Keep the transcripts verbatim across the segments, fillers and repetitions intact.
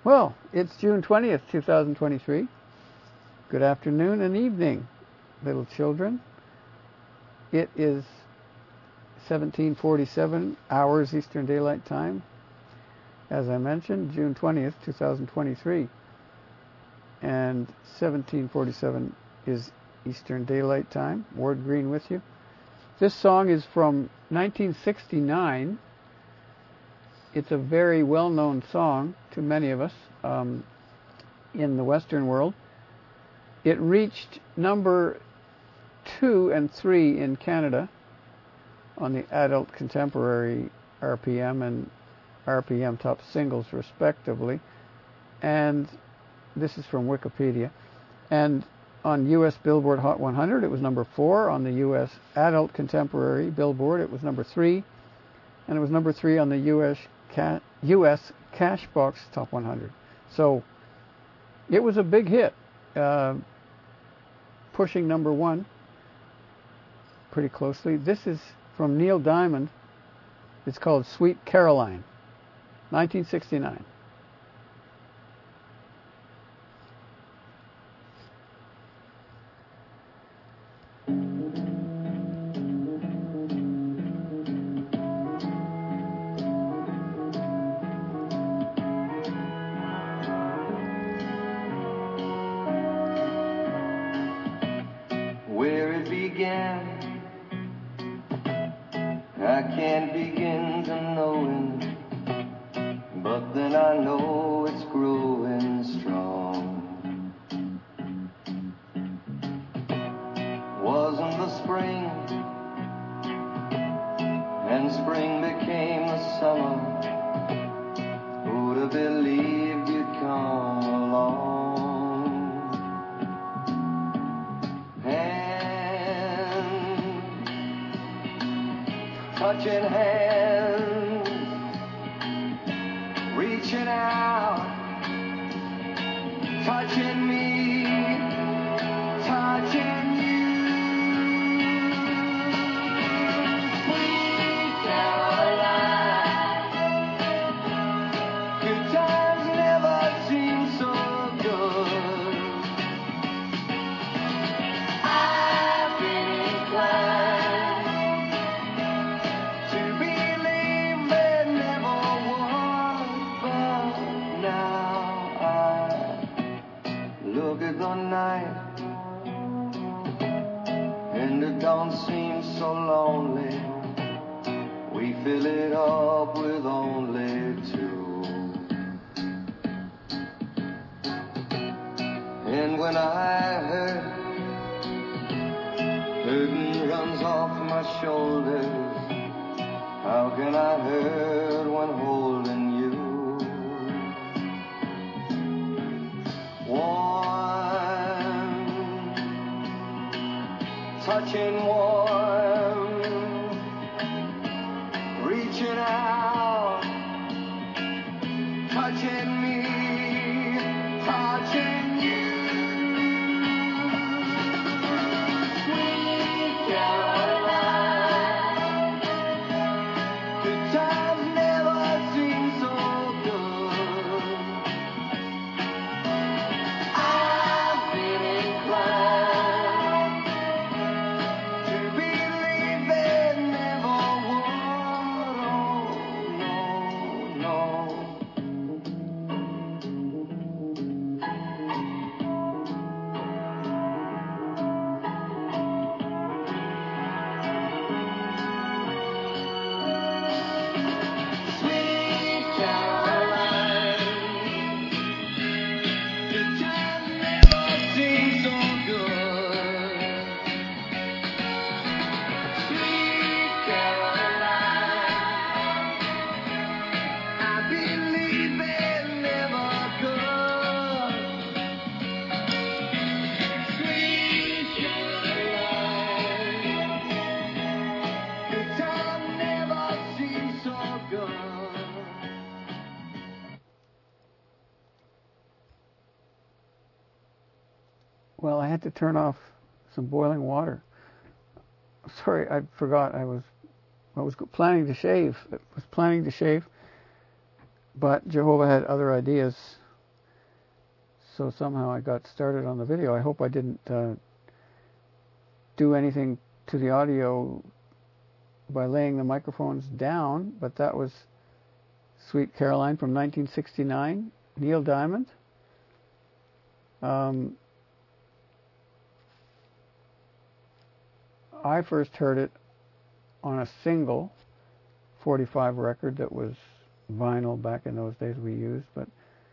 Well, it's June twentieth, two thousand twenty-three. Good afternoon and evening, little children. It is seventeen forty-seven hours Eastern Daylight Time. As I mentioned, June twentieth, two thousand twenty-three. And seventeen forty-seven is Eastern Daylight Time. Ward Green with you. This song is from nineteen sixty-nine. It's a very well-known song to many of us um, in the Western world. It reached number two and three in Canada on the Adult Contemporary R P M and R P M Top Singles, respectively. And this is from Wikipedia. And on U S Billboard Hot one hundred, it was number four. On the U S Adult Contemporary Billboard, it was number three. And it was number three on the U S Ca- U S Cashbox Top one hundred. So it was a big hit, uh, pushing number one pretty closely. This is from Neil Diamond. It's called Sweet Caroline, nineteen sixty-nine. Where it began, I can't begin to know it, but then I know it's growing strong. Wasn't the spring, and spring became the summer. Who'd have believed you'd come along? Touching hands, reaching out, touching me, touching you. Sweet Caroline, good times never seem so good. I've been inclined the night, and it don't seem so lonely. We fill it up with only two. And when I hurt, burden runs off my shoulders. How can I hurt when holding you? Touching warm, reaching out, touching me, touching you. Sweet Caroline, good times never seem so good. I've been inclined Well, I had to turn off some boiling water. Sorry, I forgot. I was I was planning to shave. I was planning to shave, but Jehovah had other ideas so somehow I got started on the video. I hope I didn't uh, do anything to the audio by laying the microphones down, but that was Sweet Caroline from nineteen sixty-nine, Neil Diamond. Um, I first heard it on a single forty-five record that was vinyl back in those days we used, but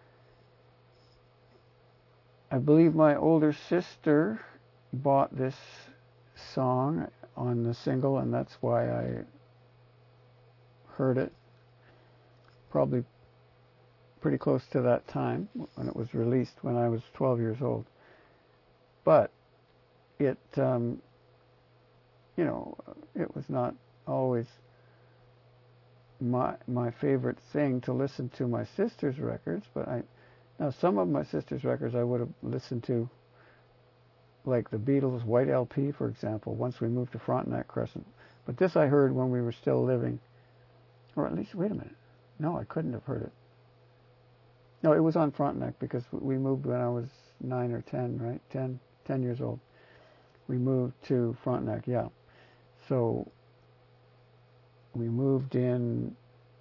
I believe my older sister bought this song on the single, and that's why I heard it probably pretty close to that time when it was released, when I was twelve years old. But it, um, you know, it was not always my my favorite thing to listen to my sister's records, but I now some of my sister's records I would have listened to, like the Beatles' White L P, for example, once we moved to Frontenac Crescent. But this I heard when we were still living, or at least, wait a minute, no, I couldn't have heard it. No, it was on Frontenac because we moved when I was nine or ten, right? Ten, ten years old. We moved to Frontenac, yeah. So we moved in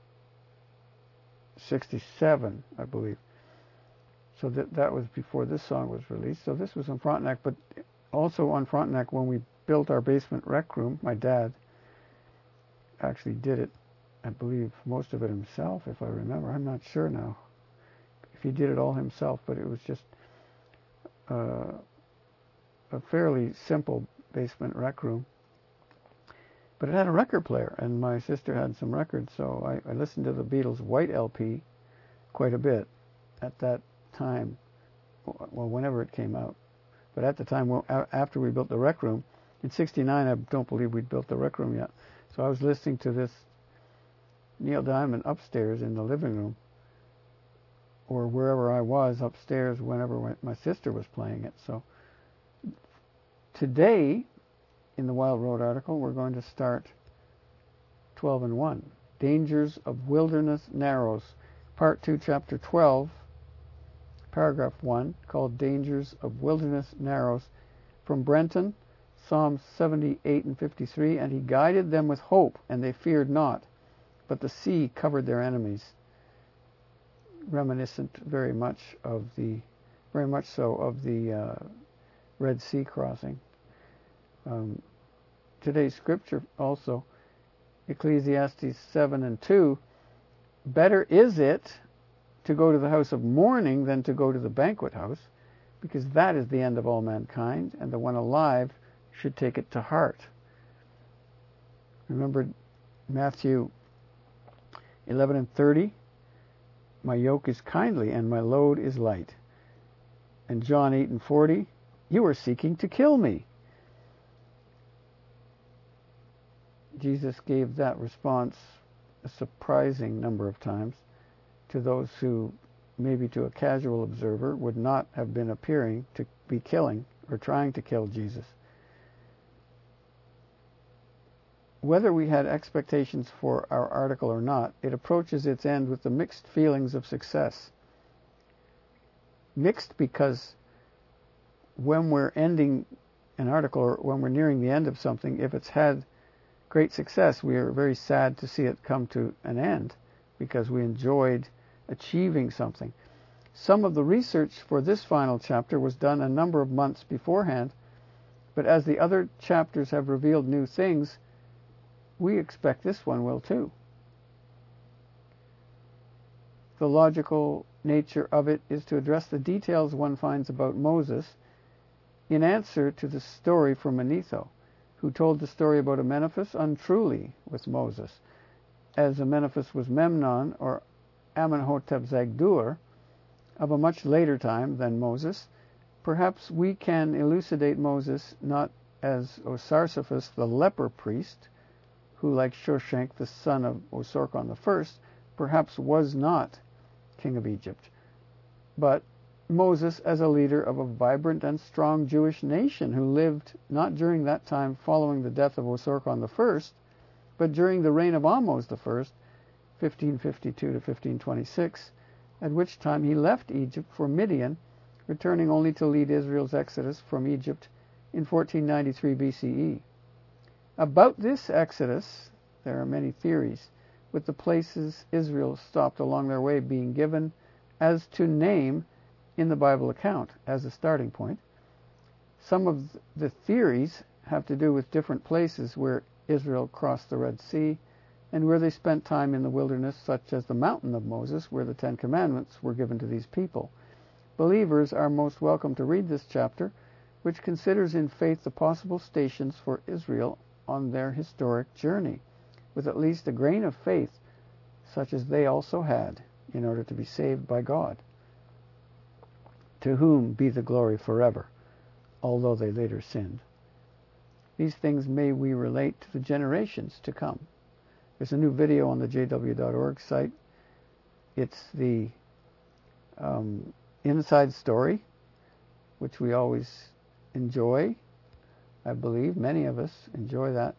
sixty-seven, I believe. So that that was before this song was released. So this was on Frontenac, but also on Frontenac when we built our basement rec room, my dad actually did it, I believe, most of it himself, if I remember. I'm not sure now if he did it all himself, but it was just uh, a fairly simple basement rec room. But it had a record player, and my sister had some records, so I, I listened to the Beatles' White L P quite a bit at that time, well, whenever it came out. But at the time, well, after we built the rec room, in sixty-nine, I don't believe we'd built the rec room yet. So I was listening to this Neil Diamond upstairs in the living room, or wherever I was upstairs whenever my sister was playing it. So today, in the Wild Road article, we're going to start twelve and one, Dangers of Wilderness Narrows, Part two, Chapter twelve, Paragraph one, called Dangers of Wilderness Narrows, from Brenton, Psalms seventy-eight and fifty-three, and he guided them with hope, and they feared not, but the sea covered their enemies. Reminiscent very much of the, very much so of the uh, Red Sea crossing. Um, today's scripture also, Ecclesiastes seven and two, better is it to go to the house of mourning than to go to the banquet house, because that is the end of all mankind, and the one alive should take it to heart. Remember Matthew eleven and thirty, my yoke is kindly and my load is light. And John eight and forty, you are seeking to kill me. Jesus gave that response a surprising number of times to those who, maybe to a casual observer, would not have been appearing to be killing or trying to kill Jesus. Whether we had expectations for our article or not, it approaches its end with the mixed feelings of success. Mixed because when we're ending an article, or when we're nearing the end of something, if it's had great success, we are very sad to see it come to an end because we enjoyed achieving something. Some of the research for this final chapter was done a number of months beforehand, but as the other chapters have revealed new things, we expect this one will too. The logical nature of it is to address the details one finds about Moses in answer to the story from Manetho, who told the story about Amenophis untruly with Moses, as Amenophis was Memnon or Amenhotep Zagdur of a much later time than Moses. Perhaps we can elucidate Moses not as Osarsaphus the leper priest, who, like Shoshenq, the son of Osorkon the First, perhaps was not king of Egypt, but Moses as a leader of a vibrant and strong Jewish nation who lived not during that time following the death of Osorkon the First, but during the reign of Ahmose the First, fifteen fifty-two to fifteen twenty-six, at which time he left Egypt for Midian, returning only to lead Israel's exodus from Egypt in fourteen ninety-three B C E. About this exodus, there are many theories, with the places Israel stopped along their way being given as to name in the Bible account as a starting point. Some of the theories have to do with different places where Israel crossed the Red Sea and where they spent time in the wilderness, such as the mountain of Moses, where the Ten Commandments were given to these people. Believers are most welcome to read this chapter, which considers in faith the possible stations for Israel on their historic journey, with at least a grain of faith, such as they also had, in order to be saved by God. To whom be the glory forever, although they later sinned. These things may we relate to the generations to come. There's a new video on the J W dot org site. It's the um, inside story, which we always enjoy. I believe many of us enjoy that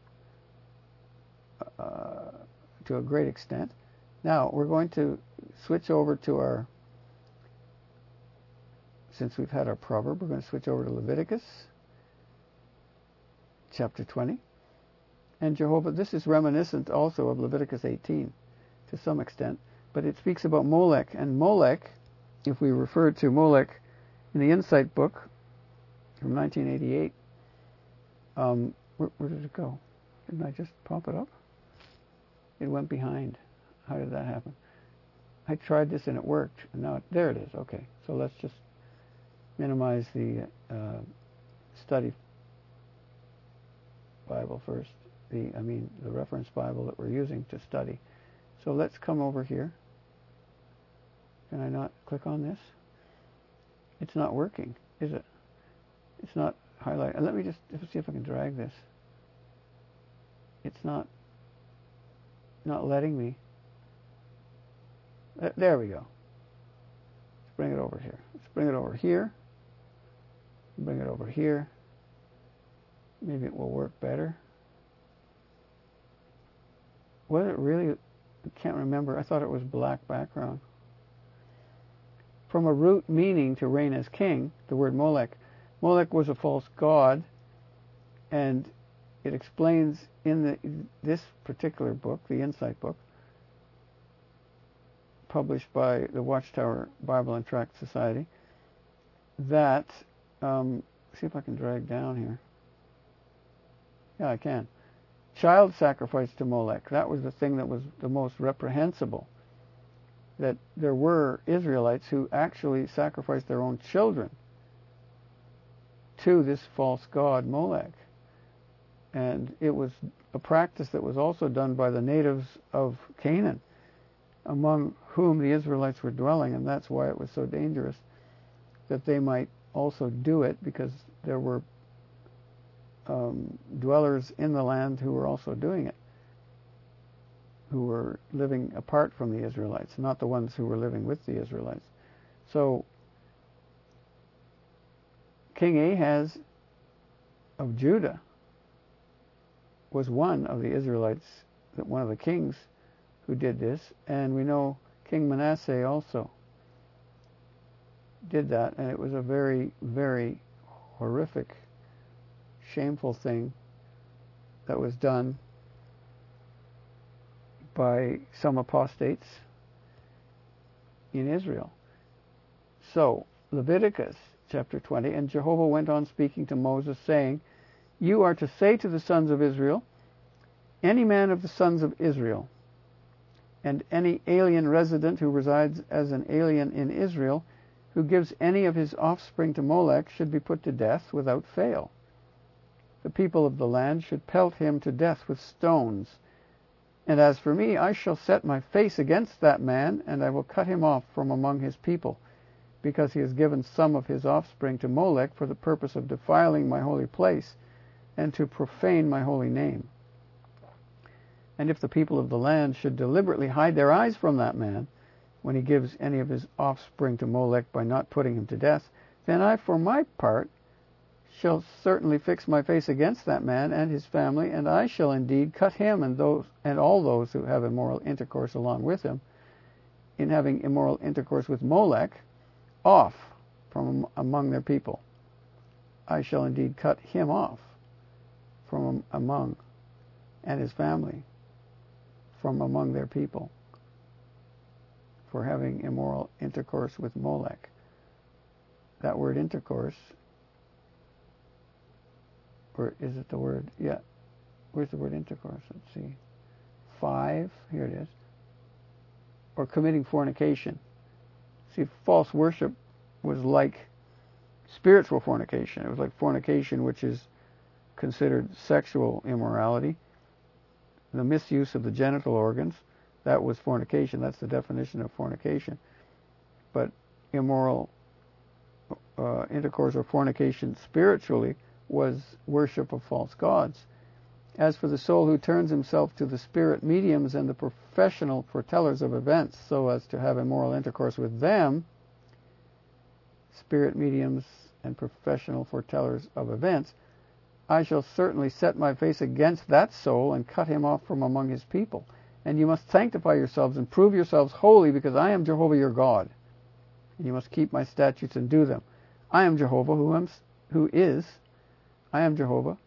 uh, to a great extent. Now, we're going to switch over to our, since we've had our proverb, we're going to switch over to Leviticus chapter twenty. And Jehovah, this is reminiscent also of Leviticus eighteen to some extent, but it speaks about Molech. And Molech, if we refer to Molech in the Insight book from nineteen eighty-eight, um, where, where did it go? Didn't I just pop it up? It went behind. How did that happen? I tried this and it worked. And now, it, there it is. Okay, so let's just minimize the uh, study Bible first. The, I mean, the reference Bible that we're using to study. So let's come over here. Can I not click on this? It's not working, is it? It's not highlighted. Let me just let's see if I can drag this. It's not not letting me. Uh, there we go. Let's bring it over here. Let's bring it over here. Bring it over here. Maybe it will work better. Was it really? I can't remember. I thought it was black background. From a root meaning to reign as king, the word Molech. Molech was a false god, and it explains in the, this particular book, the Insight book, published by the Watchtower Bible and Tract Society, that, um, see if I can drag down here. Yeah, I can. Child sacrifice to Molech. That was the thing that was the most reprehensible. That there were Israelites who actually sacrificed their own children to this false god Molech. And it was a practice that was also done by the natives of Canaan, among whom the Israelites were dwelling, and that's why it was so dangerous, that they might also do it, because there were Um, dwellers in the land who were also doing it, who were living apart from the Israelites, not the ones who were living with the Israelites. So King Ahaz of Judah was one of the Israelites, one of the kings who did this, and we know King Manasseh also did that, and it was a very, very horrific, shameful thing that was done by some apostates in Israel. So, Leviticus chapter twenty, and Jehovah went on speaking to Moses, saying, You are to say to the sons of Israel, any man of the sons of Israel, and any alien resident who resides as an alien in Israel, who gives any of his offspring to Molech, should be put to death without fail. The people of the land should pelt him to death with stones. And as for me, I shall set my face against that man, and I will cut him off from among his people, because he has given some of his offspring to Molech for the purpose of defiling my holy place, and to profane my holy name. And if the people of the land should deliberately hide their eyes from that man, when he gives any of his offspring to Molech by not putting him to death, then I, for my part, shall certainly fix my face against that man and his family, and I shall indeed cut him and those and all those who have immoral intercourse along with him, in having immoral intercourse with Molech, off from among their people. I shall indeed cut him off from among, and his family from among their people, for having immoral intercourse with Molech. That word intercourse, or is it the word, yeah, where's the word intercourse? Let's see. Five, here it is. Or committing fornication. See, false worship was like spiritual fornication. It was like fornication, which is considered sexual immorality. The misuse of the genital organs, that was fornication. That's the definition of fornication. But immoral uh, intercourse or fornication spiritually was worship of false gods. As for the soul who turns himself to the spirit mediums and the professional foretellers of events so as to have immoral intercourse with them, spirit mediums and professional foretellers of events, I shall certainly set my face against that soul and cut him off from among his people. And you must sanctify yourselves and prove yourselves holy, because I am Jehovah your God. And you must keep my statutes and do them. I am Jehovah who, am, who is, I am Jehovah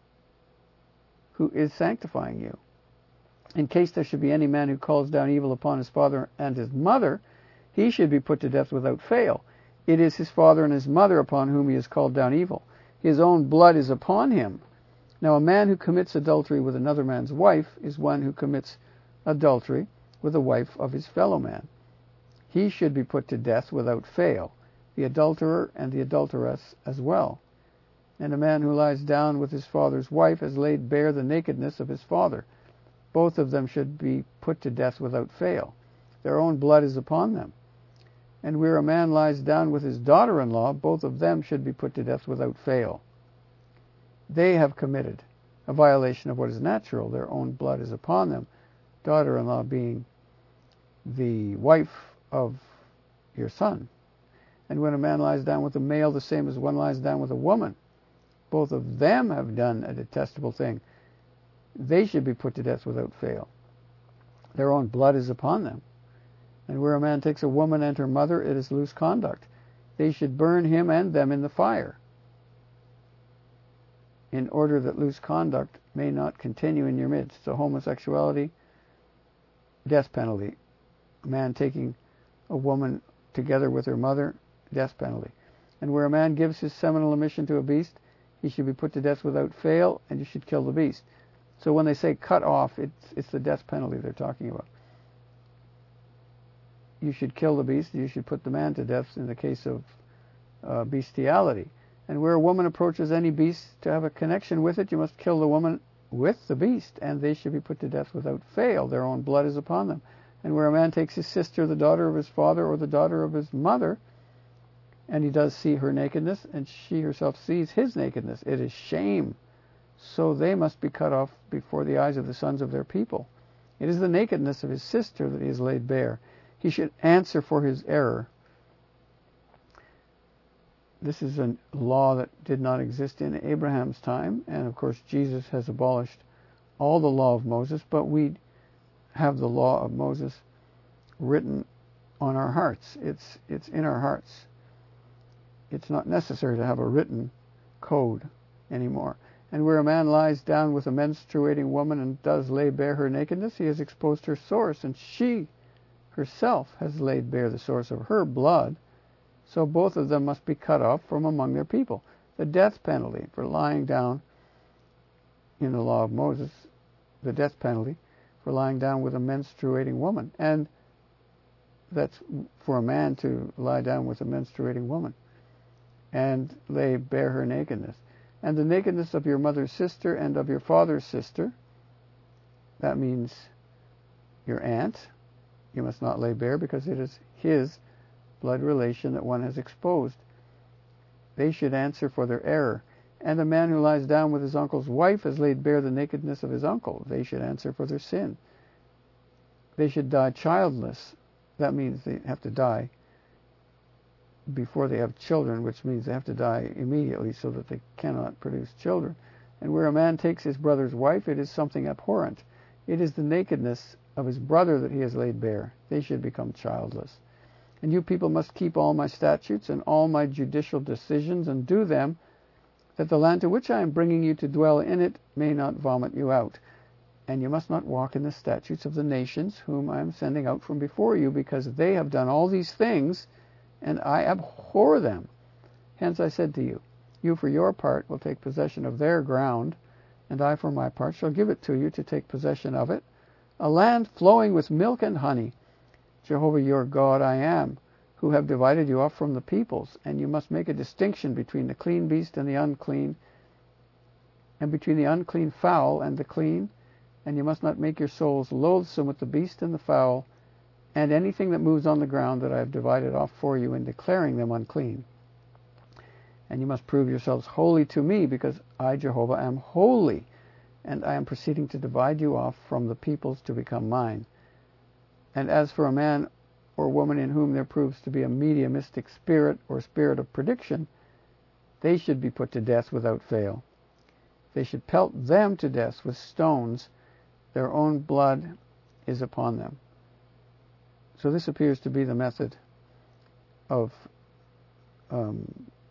who is sanctifying you. In case there should be any man who calls down evil upon his father and his mother, he should be put to death without fail. It is his father and his mother upon whom he has called down evil. His own blood is upon him. Now a man who commits adultery with another man's wife is one who commits adultery with the wife of his fellow man. He should be put to death without fail, the adulterer and the adulteress as well. And a man who lies down with his father's wife has laid bare the nakedness of his father. Both of them should be put to death without fail. Their own blood is upon them. And where a man lies down with his daughter-in-law, both of them should be put to death without fail. They have committed a violation of what is natural. Their own blood is upon them. Daughter-in-law being the wife of your son. And when a man lies down with a male, the same as one lies down with a woman, both of them have done a detestable thing. They should be put to death without fail. Their own blood is upon them. And where a man takes a woman and her mother, it is loose conduct. They should burn him and them in the fire, in order that loose conduct may not continue in your midst. So homosexuality, death penalty. A man taking a woman together with her mother, death penalty. And where a man gives his seminal emission to a beast, he should be put to death without fail, and you should kill the beast. So when they say cut off, it's, it's the death penalty they're talking about. You should kill the beast, you should put the man to death in the case of uh, bestiality. And where a woman approaches any beast to have a connection with it, you must kill the woman with the beast, and they should be put to death without fail. Their own blood is upon them. And where a man takes his sister, the daughter of his father, or the daughter of his mother, and he does see her nakedness, and she herself sees his nakedness, it is shame. So they must be cut off before the eyes of the sons of their people. It is the nakedness of his sister that he has laid bare. He should answer for his error. This is a law that did not exist in Abraham's time, and of course Jesus has abolished all the law of Moses, but we have the law of Moses written on our hearts. It's, it's in our hearts. It's not necessary to have a written code anymore. And where a man lies down with a menstruating woman and does lay bare her nakedness, he has exposed her source, and she herself has laid bare the source of her blood. So both of them must be cut off from among their people. The death penalty for lying down in the law of Moses, the death penalty for lying down with a menstruating woman. And that's for a man to lie down with a menstruating woman and lay bare her nakedness. And the nakedness of your mother's sister and of your father's sister, that means your aunt, you must not lay bare, because it is his blood relation that one has exposed. They should answer for their error. And the man who lies down with his uncle's wife has laid bare the nakedness of his uncle. They should answer for their sin. They should die childless. That means they have to die before they have children, which means they have to die immediately so that they cannot produce children. And where a man takes his brother's wife, it is something abhorrent. It is the nakedness of his brother that he has laid bare. They should become childless. And you people must keep all my statutes and all my judicial decisions and do them, that the land to which I am bringing you to dwell in it may not vomit you out. And you must not walk in the statutes of the nations whom I am sending out from before you, because they have done all these things, and I abhor them. Hence I said to you, you for your part will take possession of their ground, and I for my part shall give it to you to take possession of it, a land flowing with milk and honey. Jehovah your God I am, who have divided you off from the peoples, and you must make a distinction between the clean beast and the unclean, and between the unclean fowl and the clean, and you must not make your souls loathsome with the beast and the fowl, and anything that moves on the ground that I have divided off for you in declaring them unclean. And you must prove yourselves holy to me, because I, Jehovah, am holy, and I am proceeding to divide you off from the peoples to become mine. And as for a man or woman in whom there proves to be a mediumistic spirit or spirit of prediction, they should be put to death without fail. They should pelt them to death with stones. Their own blood is upon them. So this appears to be the method of um,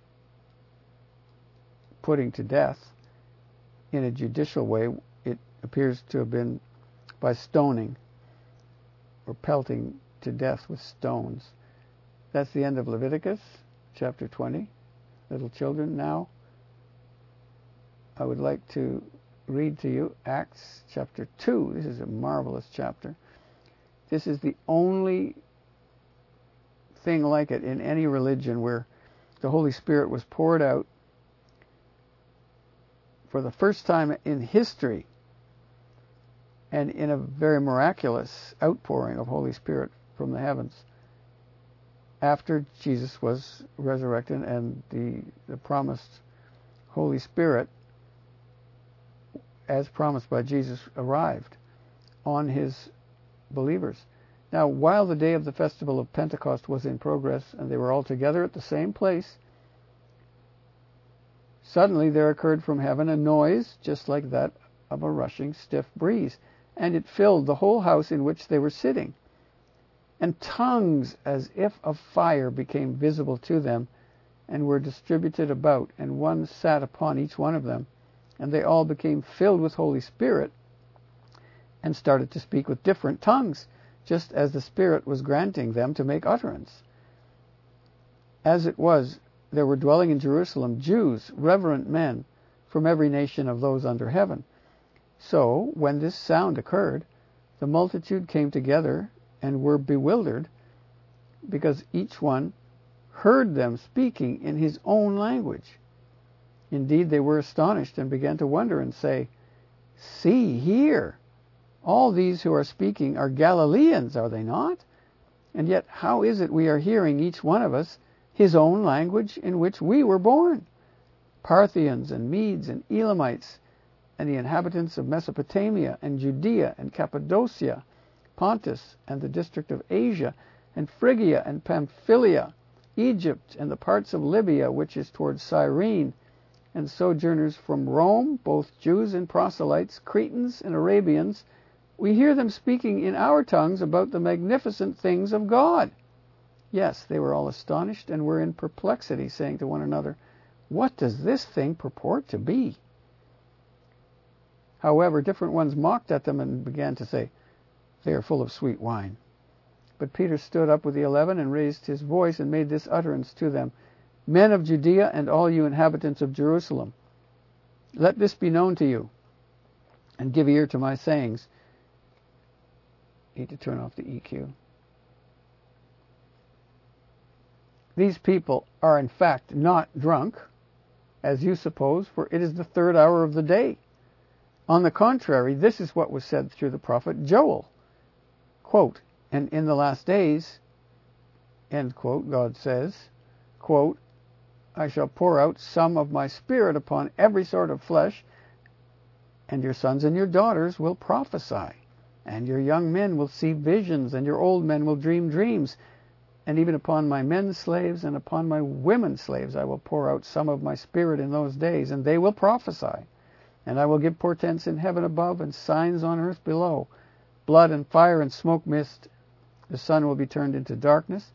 putting to death in a judicial way. It appears to have been by stoning, or pelting to death with stones. That's the end of Leviticus chapter twenty. Little children, now I would like to read to you Acts chapter two. This is a marvelous chapter. This is the only thing like it in any religion where the Holy Spirit was poured out for the first time in history, and in a very miraculous outpouring of Holy Spirit from the heavens after Jesus was resurrected and the, the promised Holy Spirit, as promised by Jesus, arrived on his believers. Now, while the day of the festival of Pentecost was in progress and they were all together at the same place, suddenly there occurred from heaven a noise just like that of a rushing stiff breeze, and it filled the whole house in which they were sitting. And tongues as if of fire became visible to them and were distributed about, and one sat upon each one of them. And they all became filled with Holy Spirit and started to speak with different tongues, just as the Spirit was granting them to make utterance. As it was, there were dwelling in Jerusalem Jews, reverent men, from every nation of those under heaven. So, when this sound occurred, the multitude came together and were bewildered, because each one heard them speaking in his own language. Indeed, they were astonished and began to wonder and say, "See here, all these who are speaking are Galileans, are they not? And yet how is it we are hearing, each one of us, his own language in which we were born? Parthians and Medes and Elamites, and the inhabitants of Mesopotamia and Judea and Cappadocia, Pontus and the district of Asia, and Phrygia and Pamphylia, Egypt and the parts of Libya which is towards Cyrene, and sojourners from Rome, both Jews and proselytes, Cretans and Arabians, we hear them speaking in our tongues about the magnificent things of God." Yes, they were all astonished and were in perplexity, saying to one another, "What does this thing purport to be?" However, different ones mocked at them and began to say, "They are full of sweet wine." But Peter stood up with the eleven and raised his voice and made this utterance to them, "Men of Judea and all you inhabitants of Jerusalem, let this be known to you, and give ear to my sayings." Need to turn off the E Q. These people are in fact not drunk, as you suppose, for it is the third hour of the day. On the contrary, this is what was said through the prophet Joel. Quote, "And in the last days," end quote, God says, quote, "I shall pour out some of my spirit upon every sort of flesh, and your sons and your daughters will prophesy, and your young men will see visions, and your old men will dream dreams. And even upon my men slaves and upon my women slaves I will pour out some of my spirit in those days, and they will prophesy. And I will give portents in heaven above and signs on earth below, blood and fire and smoke mist. The sun will be turned into darkness,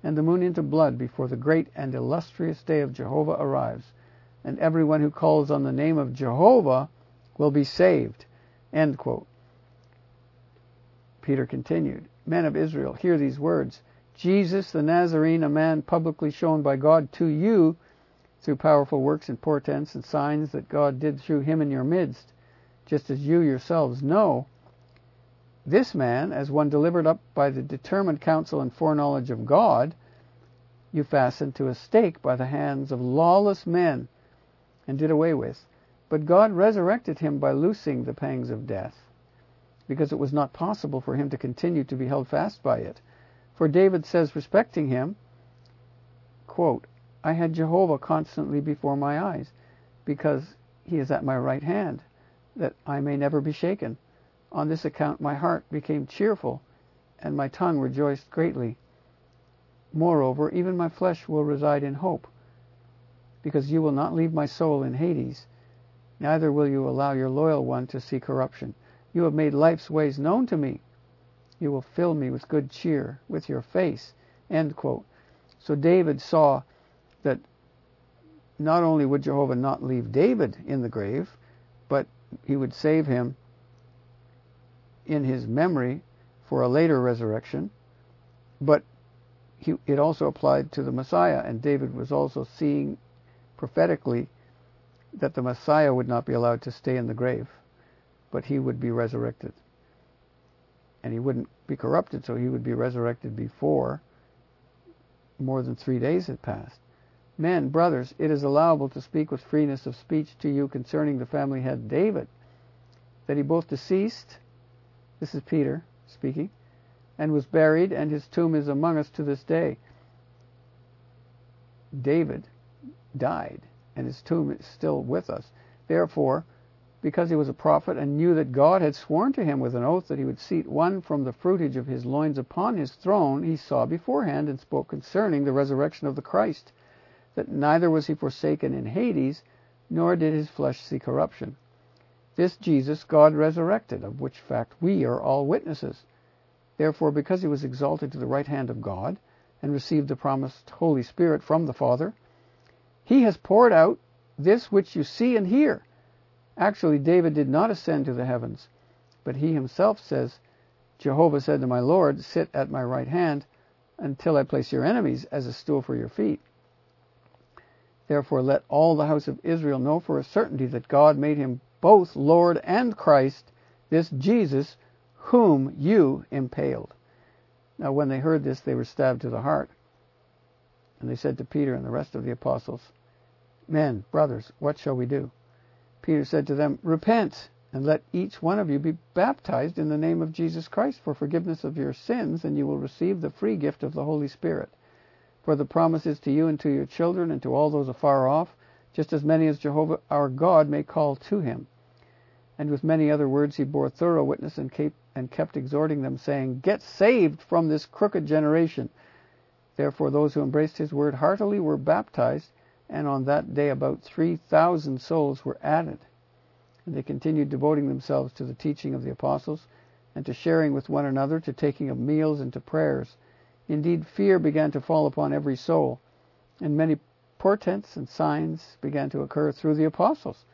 and the moon into blood before the great and illustrious day of Jehovah arrives, and everyone who calls on the name of Jehovah will be saved." End quote. Peter continued, "Men of Israel, hear these words. Jesus the Nazarene, a man publicly shown by God to you through powerful works and portents and signs that God did through him in your midst, just as you yourselves know, this man, as one delivered up by the determined counsel and foreknowledge of God, you fastened to a stake by the hands of lawless men and did away with. But God resurrected him by loosing the pangs of death, because it was not possible for him to continue to be held fast by it. For David says respecting him, quote, I had Jehovah constantly before my eyes, because he is at my right hand, that I may never be shaken. On this account my heart became cheerful, and my tongue rejoiced greatly. Moreover, even my flesh will reside in hope, because you will not leave my soul in Hades, neither will you allow your loyal one to see corruption. You have made life's ways known to me. You will fill me with good cheer with your face. End quote. So David saw that not only would Jehovah not leave David in the grave, but he would save him in his memory for a later resurrection. But he, it also applied to the Messiah, and David was also seeing prophetically that the Messiah would not be allowed to stay in the grave, but he would be resurrected. And he wouldn't be corrupted, so he would be resurrected before more than three days had passed. Men, brothers, it is allowable to speak with freeness of speech to you concerning the family head David, that he both deceased, this is Peter speaking, and was buried, and his tomb is among us to this day. David died, and his tomb is still with us. Therefore, because he was a prophet and knew that God had sworn to him with an oath that he would seat one from the fruitage of his loins upon his throne, he saw beforehand and spoke concerning the resurrection of the Christ, that neither was he forsaken in Hades, nor did his flesh see corruption. This Jesus God resurrected, of which fact we are all witnesses. Therefore, because he was exalted to the right hand of God, and received the promised Holy Spirit from the Father, he has poured out this which you see and hear. Actually, David did not ascend to the heavens, but he himself says, Jehovah said to my Lord, sit at my right hand until I place your enemies as a stool for your feet. Therefore let all the house of Israel know for a certainty that God made him both Lord and Christ, this Jesus, whom you impaled. Now when they heard this, they were stabbed to the heart. And they said to Peter and the rest of the apostles, Men, brothers, what shall we do? Peter said to them, Repent, and let each one of you be baptized in the name of Jesus Christ for forgiveness of your sins, and you will receive the free gift of the Holy Spirit. For the promise is to you and to your children and to all those afar off, just as many as Jehovah our God may call to him. And with many other words he bore thorough witness and kept exhorting them, saying, Get saved from this crooked generation. Therefore those who embraced his word heartily were baptized, and on that day about three thousand souls were added. And they continued devoting themselves to the teaching of the apostles, and to sharing with one another, to taking of meals, and to prayers. Indeed, fear began to fall upon every soul, and many portents and signs began to occur through the apostles.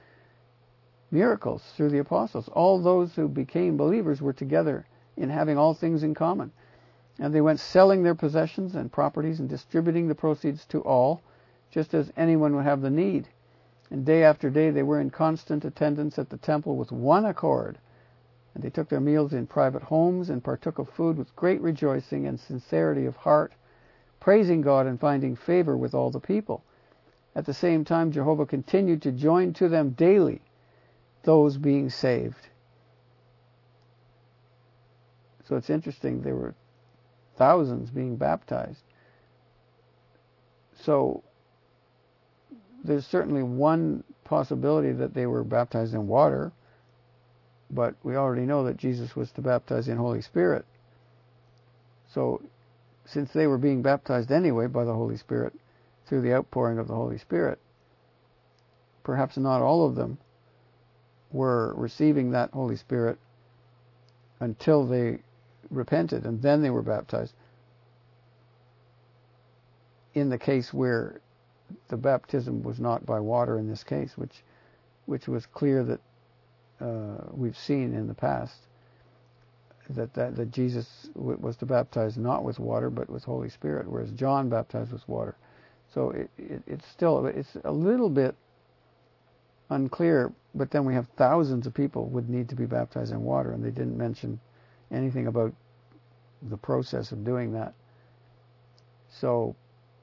Miracles through the apostles. All those who became believers were together in having all things in common. And they went selling their possessions and properties and distributing the proceeds to all, just as anyone would have the need. And day after day they were in constant attendance at the temple with one accord. And they took their meals in private homes and partook of food with great rejoicing and sincerity of heart, praising God and finding favor with all the people. At the same time, Jehovah continued to join to them daily those being saved. So it's interesting, there were thousands being baptized. So there's certainly one possibility that they were baptized in water, but we already know that Jesus was to baptize in Holy Spirit. So since they were being baptized anyway by the Holy Spirit through the outpouring of the Holy Spirit, perhaps not all of them were receiving that Holy Spirit until they repented, and then they were baptized. in the case where the baptism was not by water in this case, which which was clear that uh, we've seen in the past, that, that that Jesus w- was to baptize not with water but with Holy Spirit, whereas John baptized with water. So it, it, it's still it's a little bit unclear. But then we have thousands of people would need to be baptized in water, and they didn't mention anything about the process of doing that. So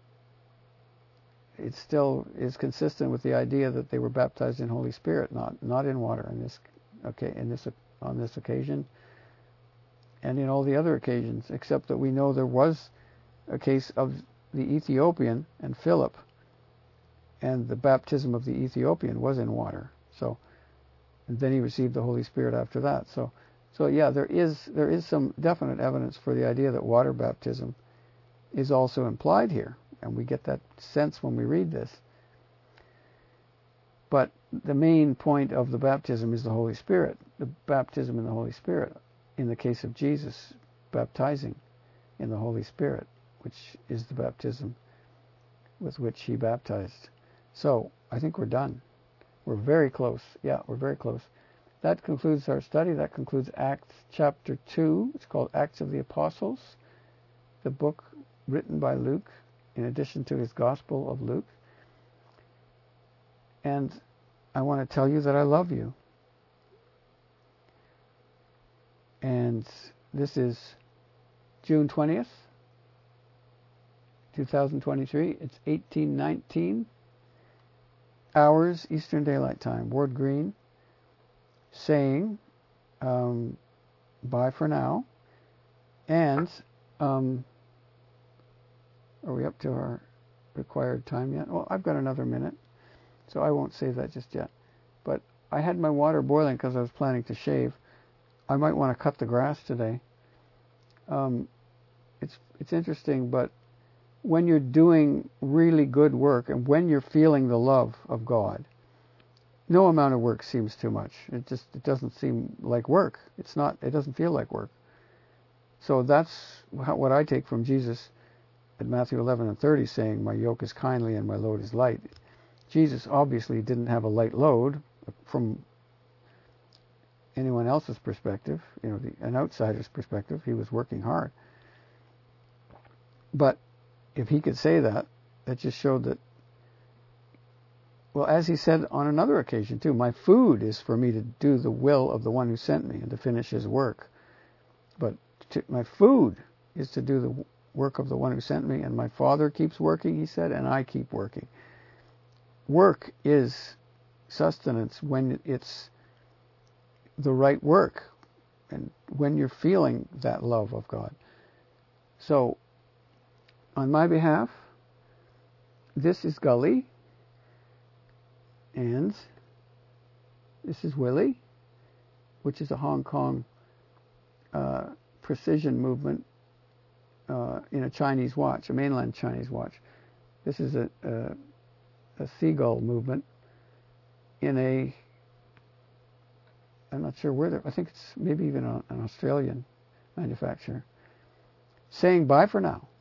it still is consistent with the idea that they were baptized in Holy Spirit, not not in water in this okay in this on this occasion, and in all the other occasions, except that we know there was a case of the Ethiopian and Philip, and the baptism of the Ethiopian was in water. So, and then he received the Holy Spirit after that. So, so yeah, there is there is some definite evidence for the idea that water baptism is also implied here. And we get that sense when we read this. But the main point of the baptism is the Holy Spirit. The baptism in the Holy Spirit, in the case of Jesus, baptizing in the Holy Spirit, which is the baptism with which he baptized. So, I think we're done. We're very close. Yeah, we're very close. That concludes our study. That concludes Acts chapter two. It's called Acts of the Apostles, the book written by Luke, in addition to his Gospel of Luke. And I want to tell you that I love you. And this is June twentieth, twenty twenty-three. It's eighteen nineteen hours Eastern Daylight Time. Ward Green saying um, bye for now. And um, are we up to our required time yet? Well, I've got another minute, so I won't say that just yet. But I had my water boiling because I was planning to shave. I might want to cut the grass today. Um, it's it's interesting, but when you're doing really good work and when you're feeling the love of God, no amount of work seems too much. It just it doesn't seem like work. It's not. It doesn't feel like work. So that's how, what I take from Jesus at Matthew eleven and thirty, saying, "My yoke is kindly and my load is light." Jesus obviously didn't have a light load from anyone else's perspective, you know, the, an outsider's perspective. He was working hard. But if he could say that, that just showed that, well, as he said on another occasion too, my food is for me to do the will of the one who sent me and to finish his work. But to, my food is to do the work of the one who sent me, and my Father keeps working, he said, and I keep working. Work is sustenance when it's the right work and when you're feeling that love of God. So, on my behalf, this is Gully, and this is Willie, which is a Hong Kong uh, precision movement uh, in a Chinese watch, a mainland Chinese watch. This is a, a, a seagull movement in a, I'm not sure where they're, I think it's maybe even an Australian manufacturer, saying bye for now.